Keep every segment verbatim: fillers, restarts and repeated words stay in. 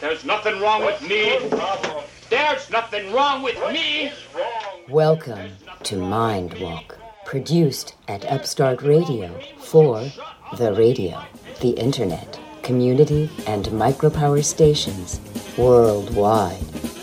There's nothing wrong with me. There's nothing wrong with me. Welcome to Mindwalk, produced at Upstart Radio for the radio, the internet, community, and micropower stations worldwide.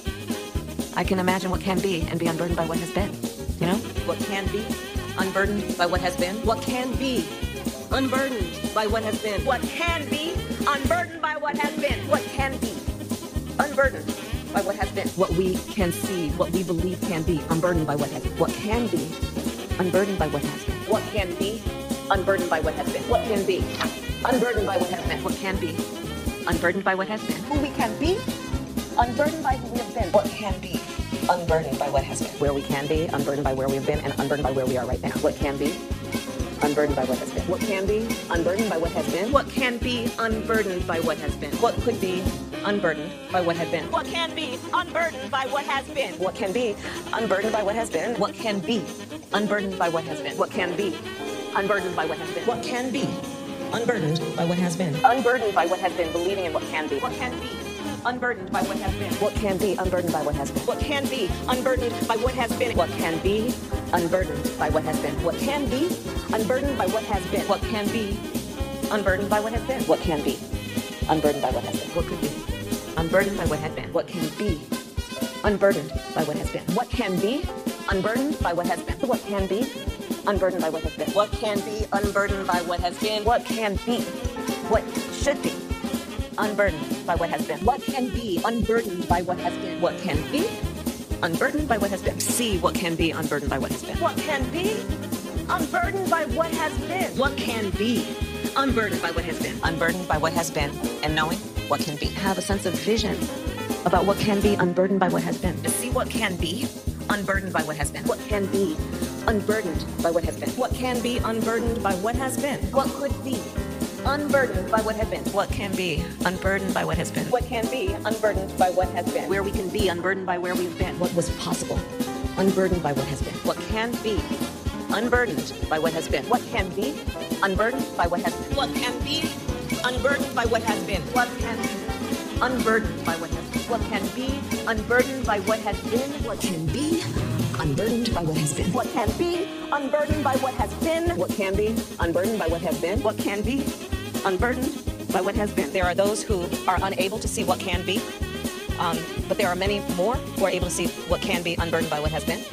I can imagine what can be and be unburdened by what has been. You know? What can be, unburdened by what has been. What can be, unburdened by what has been. What can be, unburdened by what has been. What can be, unburdened by what has been. What we can see, what we believe can be, unburdened by what has been. What can be, unburdened by what has been. What can be, unburdened by what has been. What can be, unburdened by what has been. What can be, unburdened by what has been. Who we can be, unburdened by who we have been. What can be, unburdened by what has been. Where we can be, unburdened by where we have been, and unburdened by where we are right now. What can be, unburdened by what has been. What can be, unburdened by what has been. What can be, unburdened by what has been. What could be, unburdened by what had been. What can be, unburdened by what has been. What can be, unburdened by what has been. What can be, unburdened by what has been. What can be, unburdened by what has been. What can be, unburdened by what has been. Unburdened by what has been, believing in what can be. What can be, unburdened by what has been. What can be, unburdened by what has been. What can be, unburdened by what has been. What can be, unburdened by what has been. What can be, unburdened by what has been. What can be, unburdened by what has been. What can be, unburdened by what has been. What could be, unburdened by what had been. What can be, unburdened by what has been. What can be, unburdened by what has been. What can be, unburdened by what has been. What can be, unburdened by what has been. What can be, what should be, unburdened by what has been. What can be, unburdened by what has been. What can be, unburdened by what has been. See what can be, unburdened by what has been. What can be, unburdened by what has been. What can be, unburdened by what has been. Unburdened by what has been, and knowing what can be. Have a sense of vision about what can be, unburdened by what has been. To see what can be, unburdened by what has been. What can be, unburdened by what has been. What can be, unburdened by what has been. What could be, unburdened by what has been. What can be, unburdened by what has been. What can be, unburdened by what has been. Where we can be, unburdened by where we've been. What was possible, unburdened by what has been. What can be, unburdened by what has been. What can be, unburdened by what has been. What can be, unburdened by what has been. What can be, unburdened by what has been. What can be, unburdened by what has been. What can be, unburdened by what has been. What can be, unburdened by what has been. What can be, unburdened by what has been. What can be, unburdened by what has been. There are those who are unable to see what can be, um, but there are many more who are able to see what can be, unburdened by what has been.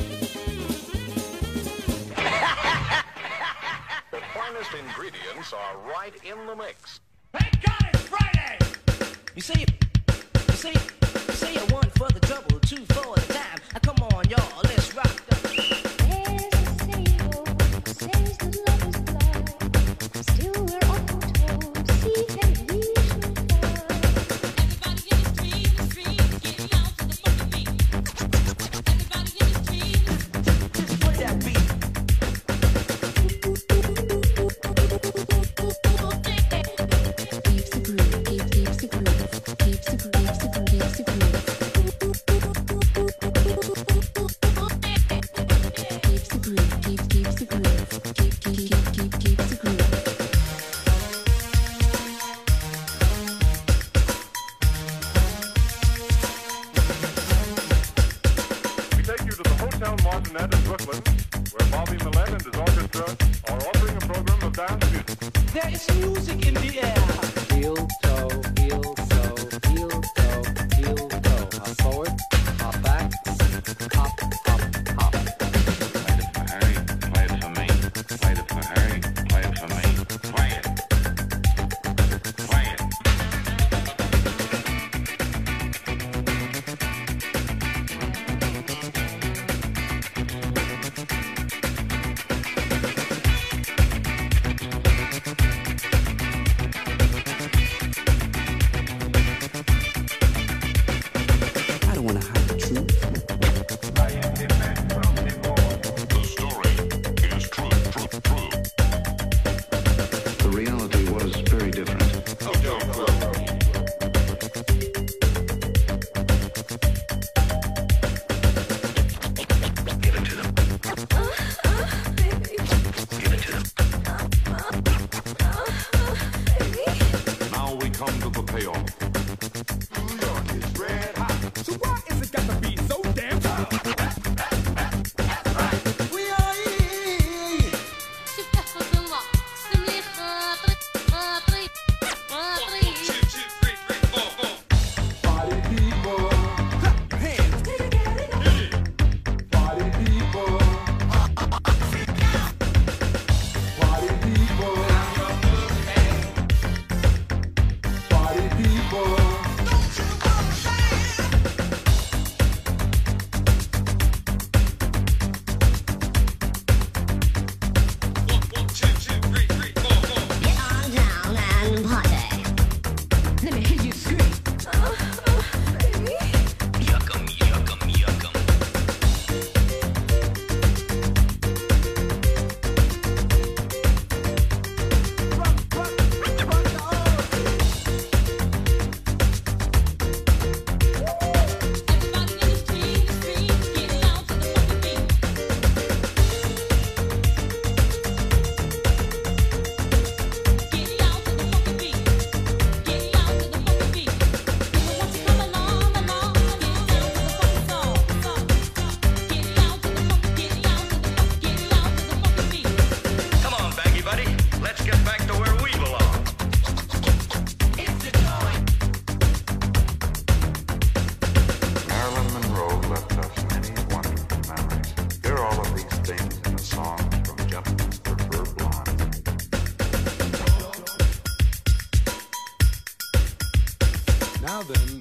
The finest ingredients are right in the mix. Thank God it's Friday! You say, you say, you say a one for the double, two for the dime. Now come on, y'all, let's rock.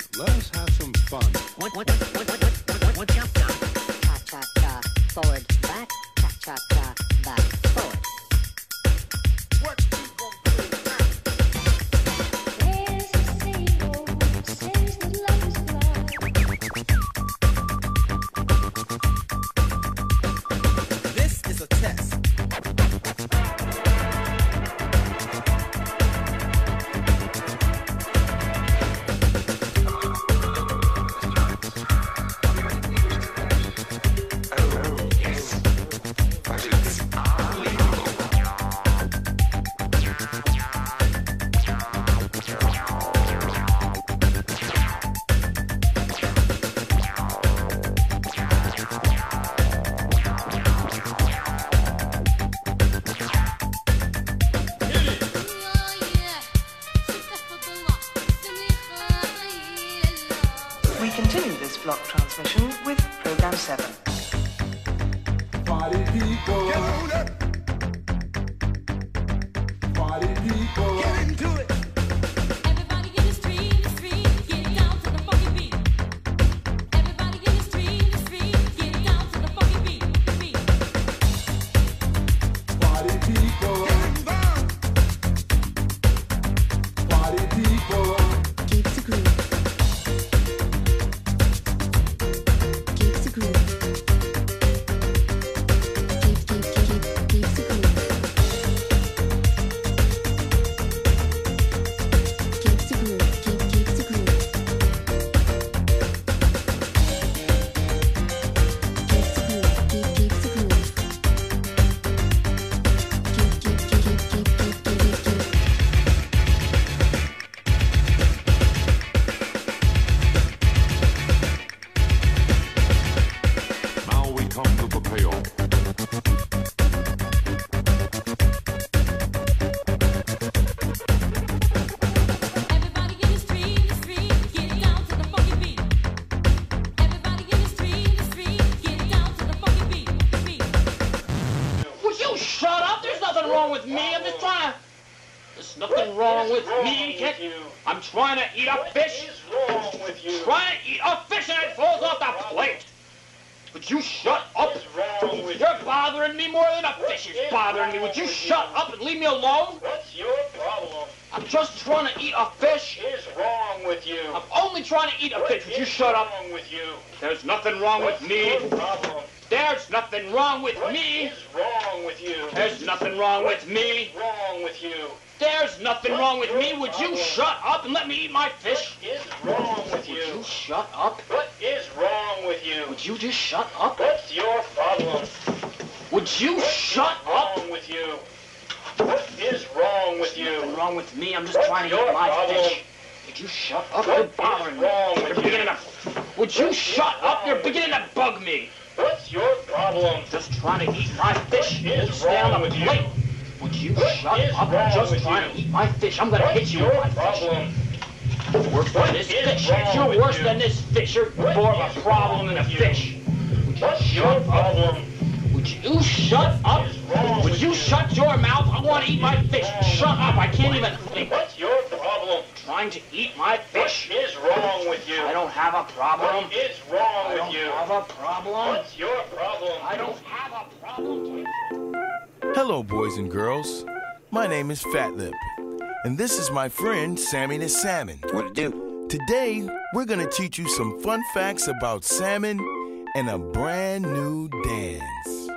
Let us have some fun. What, what, what, what, what, what, what, what's up, Doc? Cha-cha-cha, forward, back, cha-cha-cha, back, forward. What you gonna do now? There's a saying says that love is blind. This is a test. We continue this block transmission with Program seven. Party people. Party people. Get into it. Everybody in the street, the street, get down to the funky beat. Everybody in the street, the street, get down to the funky beat. beat. Party people. Party people. Keep the groove. Keep the groove. Keep, keep, keep, keep, keep the groove. Keep the groove. Keep, keep the groove. Keep the groove. Keep, keep the groove. Keep, keep, keep, keep, keep, keep, keep, keep, keep. Now we come to the payoff. Everybody in the street, the street, get down to the funky beat. Everybody in the street, the street, get down to the funky beat. beat. Would you shut up? There's nothing wrong with me. I'm just trying to... There's nothing wrong with me. Can't... I'm trying to eat a fish. wrong with you? Trying to eat a fish and it falls off the plate. Would you shut up? What's wrong with You're bothering me more than a fish is bothering me. Would you shut up and leave me alone? What's your problem? I'm just trying to eat a fish. What is wrong with you? I'm only trying to eat a fish. Would you shut up? What's wrong with you? There's nothing wrong with What's me. your problem? There's nothing wrong with What me. is wrong with you? There's nothing wrong with me. What's wrong with you? There's nothing wrong with me. Would you shut up and let me eat my fish? What is wrong with Would you? you shut up? What is wrong with you? Would you just shut up? What's your problem? Would you What shut is up? wrong with you? What is wrong with Nothing you? wrong with me. I'm just What's trying to your eat my problem? fish. Would you shut up? What You're is bothering wrong me. with You're you? beginning to... Would you What shut is up? wrong You're with beginning to bug me. What's your problem? Just trying to eat my fish. What is Would you stay on wrong the with you? plate? Would you What shut is up? I'm wrong just with trying you? to eat my fish. I'm gonna What's hit you your with my fish. problem? Worse than What this is fish. wrong You're with worse you? than this fish. You're What more of is a problem wrong than a with you? fish. Would you What's your shut up? problem? Would you shut up? What is wrong Would with you you? shut your mouth? I want to eat my fish. Shut up. I can't even think. What's your problem? Trying to eat my What fish. is wrong with you? I don't have a problem. What is wrong I with don't you? have a problem. What's your problem? I don't have a problem. Hello, boys and girls. My name is Fat Lip, and this is my friend Sammy the Salmon. What it do? Today, we're gonna teach you some fun facts about salmon and a brand new dance.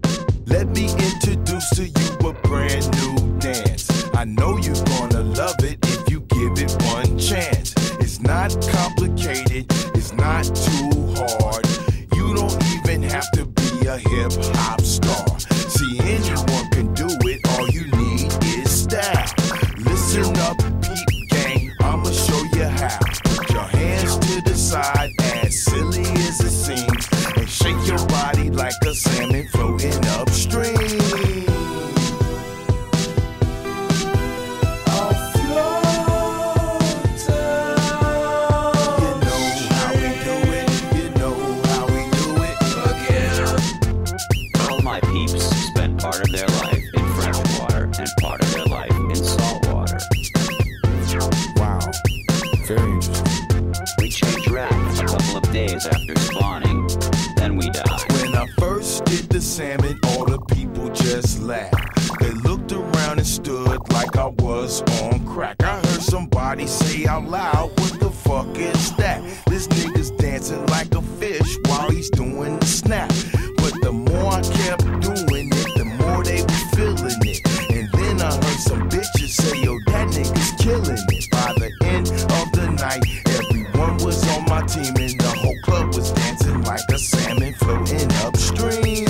Let me introduce to you a brand new dance. I know you're gonna love it if you give it one chance. It's not complicated, it's not too hard. You don't even have to be a hip hop star. See, anyone can do it, all you need is style. Listen up, peep gang, I'ma show you how. Put your hands to the side, as silly as it seems, and shake your body like a salmon floating upstream. days after spawning, then we die. When I first did the salmon, all the people just laughed. They looked around and stood like I was on crack. I heard somebody say out loud, what the fuck is that? This nigga's dancing like a fish while he's doing the snap. But the more I kept doing it, the more they were feeling it. And then I heard some bitches say, yo, that nigga's killing it. By the end of the night, everyone was on my team and the whole club was dancing like a salmon floating upstream.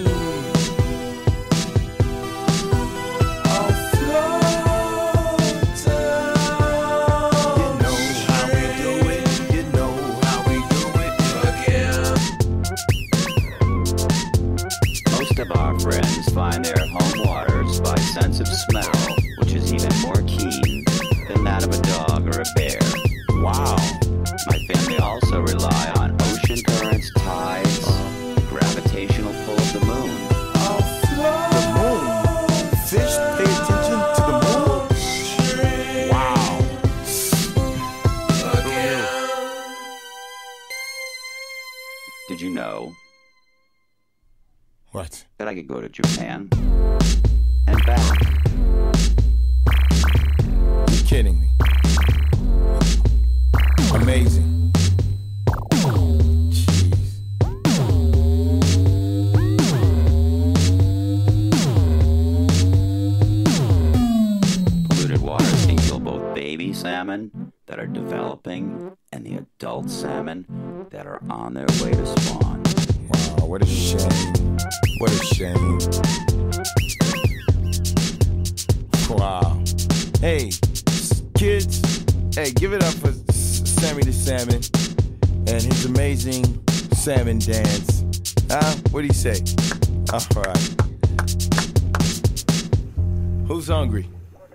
Friends find their home waters by sense of smell, which is even more keen than that of a dog or a bear. Wow. My family also rely on ocean currents, tides, the gravitational pull of the moon. The moon? Fish pay attention to the moon? Wow. Did you know? What? That I could go to Japan and back. You're kidding me. Amazing. Jeez. Polluted waters can kill both baby salmon that are developing and the adult salmon that are on their way to spawn. Wow, what a shame. What a shame. Wow. Hey, kids, hey, give it up for Sammy the Salmon and his amazing salmon dance. Huh? What do you say? All right. Who's hungry?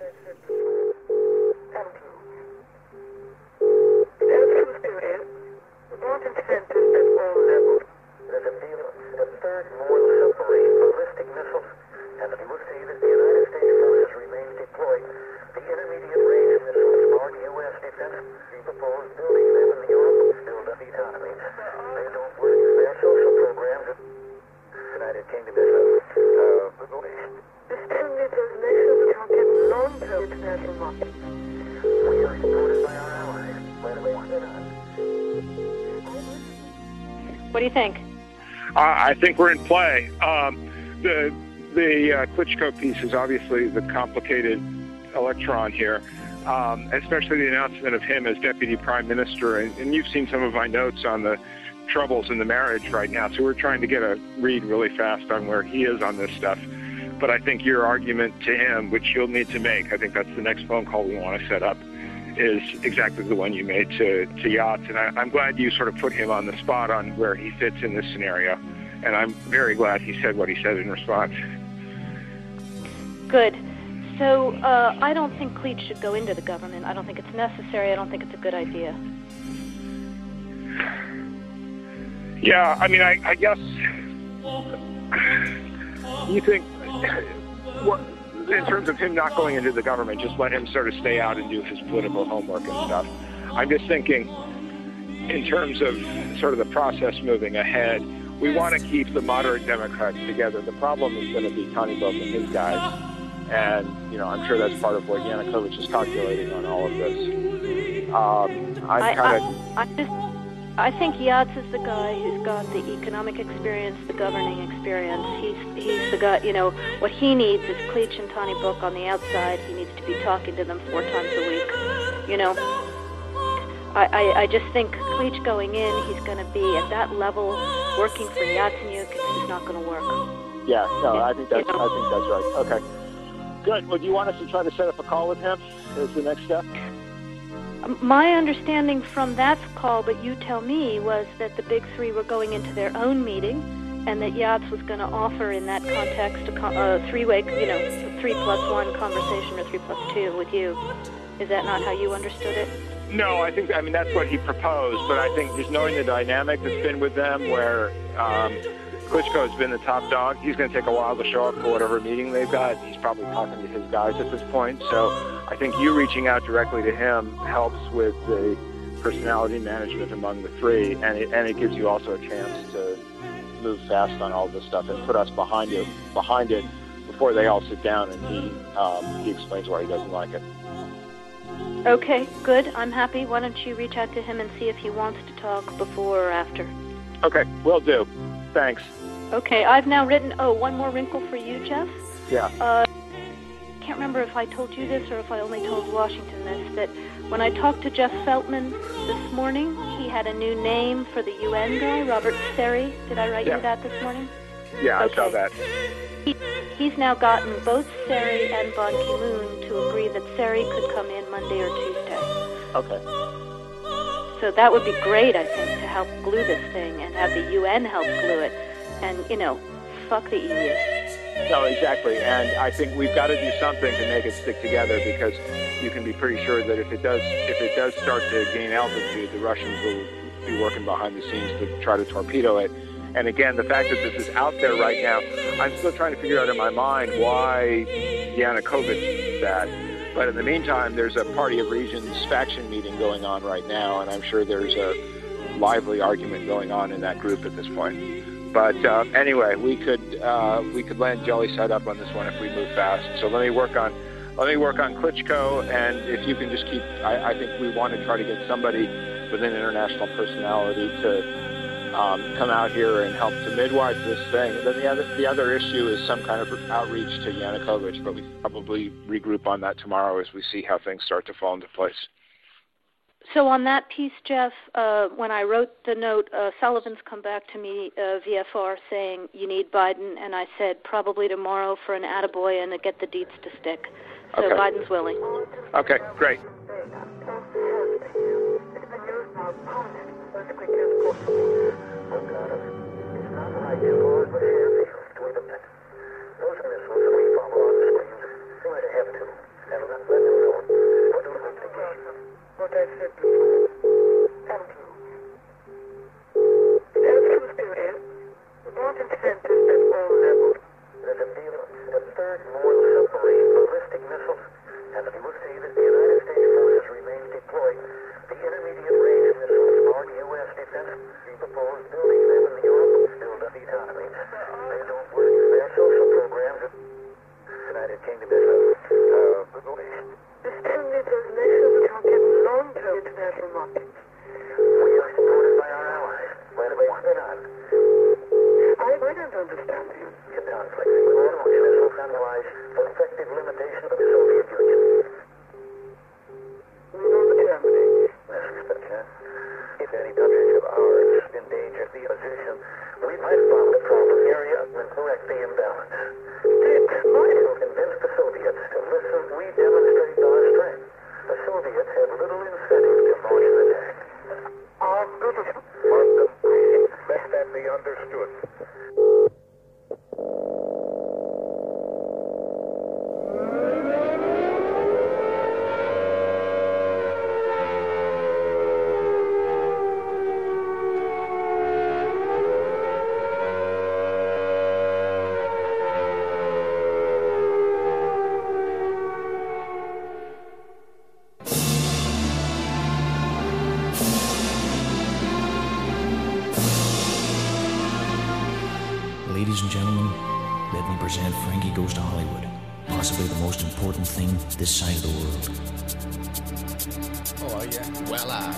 What do you think? Uh, I think we're in play. Um, the the uh, Klitschko piece is obviously the complicated electron here, um, especially the announcement of him as deputy prime minister. And, and you've seen some of my notes on the troubles in the marriage right now, so we're trying to get a read really fast on where he is on this stuff. But I think your argument to him, which you'll need to make, I think that's the next phone call we want to set up, is exactly the one you made to, to Yachts. And I, I'm glad you sort of put him on the spot on where he fits in this scenario. And I'm very glad he said what he said in response. Good. So uh, I don't think Cleach should go into the government. I don't think it's necessary. I don't think it's a good idea. Yeah, I mean, I, I guess you think, what, in terms of him not going into the government, just let him sort of stay out and do his political homework and stuff. I'm just thinking, in terms of sort of the process moving ahead, we want to keep the moderate Democrats together. The problem is going to be Tony Book and his guys. And, you know, I'm sure that's part of what Yanukovych is calculating on all of this. Um, I'm kind of... I, I, I, just, I think Yachts is the guy who's got the economic experience, the governing experience. He's he's the guy, you know, what he needs is Cleach and Tony Book on the outside. He needs to be talking to them four times a week, you know. I, I, I just think Cleach going in, he's going to be at that level working for Yatsenyuk. It's not going to work. Yeah, no, I think that's, I think that's right. Okay. Good. Well, do you want us to try to set up a call with him as the next step? My understanding from that call, but you tell me, was that the big three were going into their own meeting, and that Yachts was going to offer in that context a, co- a three-way, you know, a three plus one conversation or three plus two with you. Is that not how you understood it? No, I think, I mean, that's what he proposed, but I think just knowing the dynamic that's been with them where um, Klitschko has been the top dog, he's going to take a while to show up for whatever meeting they've got. He's probably talking to his guys at this point. So I think you reaching out directly to him helps with the personality management among the three, and it, and it gives you also a chance to move fast on all this stuff and put us behind it, behind it before they all sit down, and he um, he explains why he doesn't like it. Okay, good. I'm happy. Why don't you reach out to him and see if he wants to talk before or after? Okay, will do. Thanks. Okay, I've now written, oh, one more wrinkle for you, Jeff. Yeah. Uh, I can't remember if I told you this or if I only told Washington this, that when I talked to Jeff Feltman this morning, he had a new name for the U N guy, Robert Seri. Did I write yeah. you that this morning? Yeah, okay. I saw that. He, he's now gotten both Seri and Ban Ki-moon to agree that Seri could come in Monday or Tuesday. Okay. So that would be great, I think, to help glue this thing and have the U N help glue it. And, you know, fuck the E U. No, exactly. And I think we've got to do something to make it stick together, because you can be pretty sure that if it does if it does start to gain altitude, the Russians will be working behind the scenes to try to torpedo it. And again, the fact that this is out there right now, I'm still trying to figure out in my mind why Yanukovych did that. But in the meantime, there's a Party of Regions faction meeting going on right now, and I'm sure there's a lively argument going on in that group at this point. But uh, anyway, we could uh, we could land jelly side up on this one if we move fast. So let me work on let me work on Klitschko, and if you can just keep, I, I think we want to try to get somebody with an international personality to um, come out here and help to midwife this thing. And then the other the other issue is some kind of outreach to Yanukovych, but we probably regroup on that tomorrow as we see how things start to fall into place. So on that piece, Jeff, uh, when I wrote the note, uh, Sullivan's come back to me, uh, V F R, saying you need Biden, and I said probably tomorrow for an attaboy and to get the deets to stick. So okay. Biden's willing. Okay, great. What I said before. Thank you. As to spirit, not incentives at all levels. The development of third, more submarine ballistic missiles, and if you will see that the United States forces remain deployed, the intermediate range missiles are U S defense. We propose building them in the Europe build up economy. They don't work. Their social programs. United Kingdom is a uh, good location. The standard of nations can get long-term international markets. We are supported by our allies. Whether we want or not. I, I don't understand you. Get down, flexing. We will launch missiles analyze for effective limitation of the Soviet Union. We know the Germany. Yes, respect that. If any countries of ours endanger the position, we might follow the proper area and correct the imbalance. It will convince the Soviets to listen. We demonstrate our strength. The Soviets have little incentive to launch an attack. Our British want them. Let that be understood. Ladies and gentlemen, let me present Frankie Goes to Hollywood, possibly the most important thing this side of the world. Oh, yeah. Well, uh...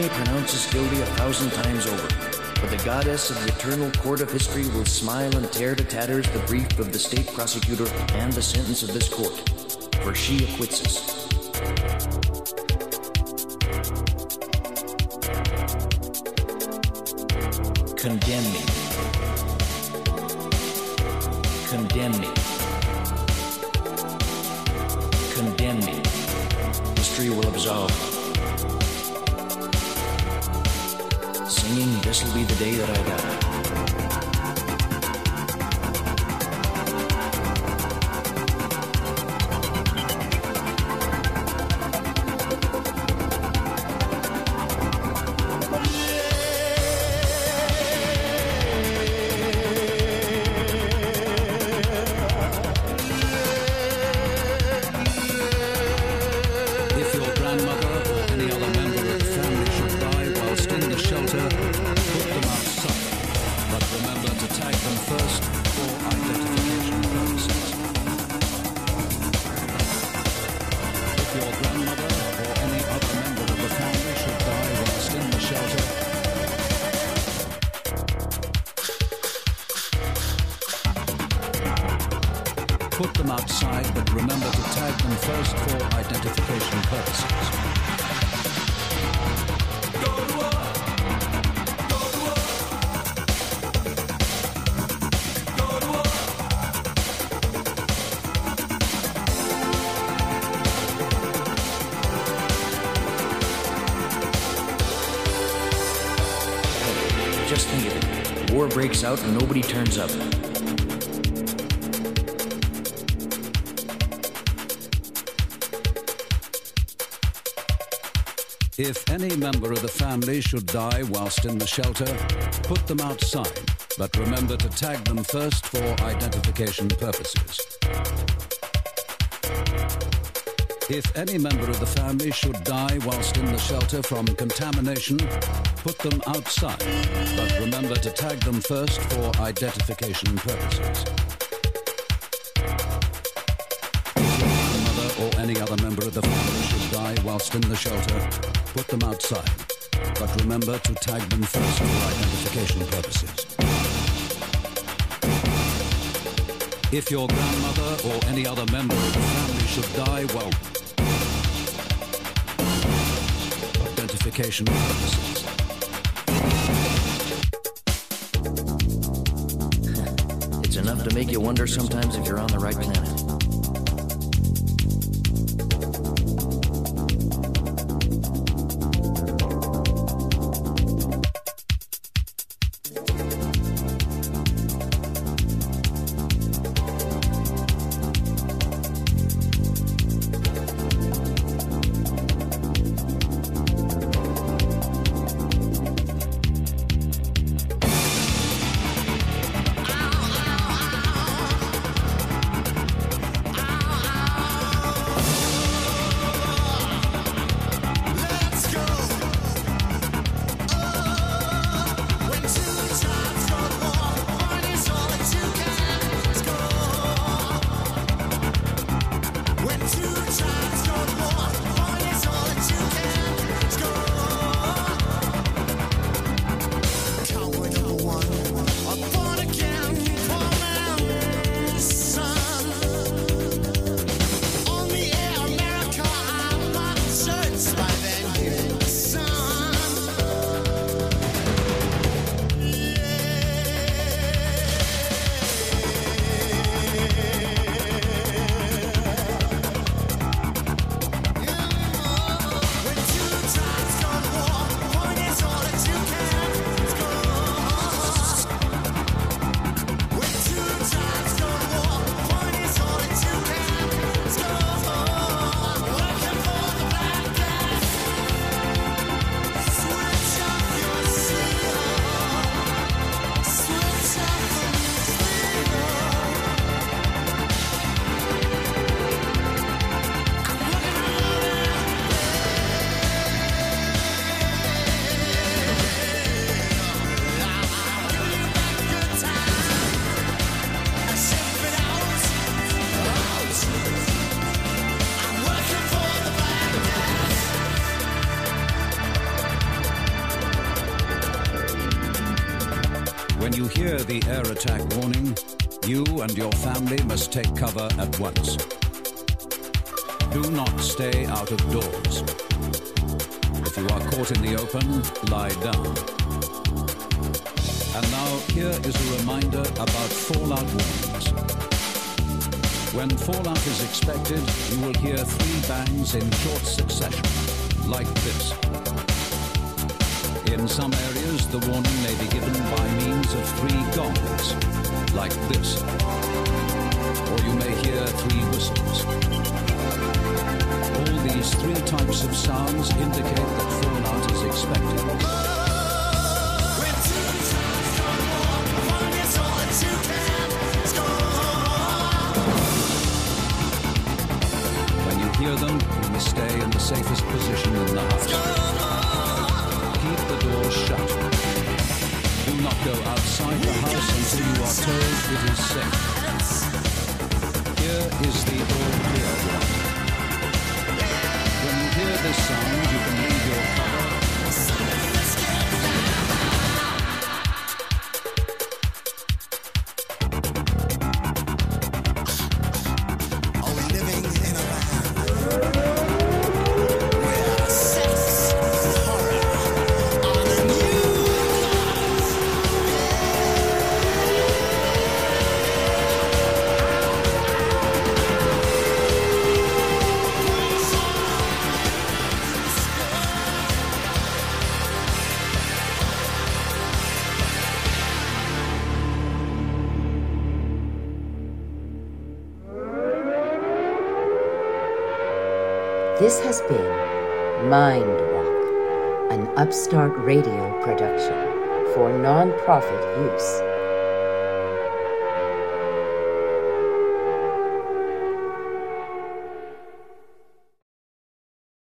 may pronounce us guilty a thousand times over, but the goddess of the eternal court of history will smile and tear to tatters the brief of the state prosecutor and the sentence of this court, for she acquits us. Condemn me. Condemn me. Condemn me. History will absolve. Singing, this'll be the day that I die. Put them outside, but remember to tag them first for identification purposes. Go to work. Go to work. Go to work. Just think of it. War breaks out and nobody turns up. If any member of the family should die whilst in the shelter, put them outside, but remember to tag them first for identification purposes. If any member of the family should die whilst in the shelter from contamination, put them outside, but remember to tag them first for identification purposes. Or any other member of the family should die whilst in the shelter, put them outside, but remember to tag them first for identification purposes. If your grandmother or any other member of the family should die, well, identification purposes. It's enough to make you wonder sometimes if you're on the right planet. hear the air attack warning, you and your family must take cover at once. Do not stay out of doors. If you are caught in the open, lie down. And now, here is a reminder about fallout warnings. When fallout is expected, you will hear three bangs in short succession, like this. In some areas, the warning may be given by means of three gongs, like this. Or you may hear three whistles. All these three types of sounds indicate that fallout is expected. When you hear them, you must stay in the safest position in the house. Keep the doors shut. Do not go outside the house until you are told it is safe. Here is the all clear one. When you hear this sound, you can leave your cover. Are we living in a land where sex and horror are the new This has been Mind Walk, an Upstart Radio production for non-profit use.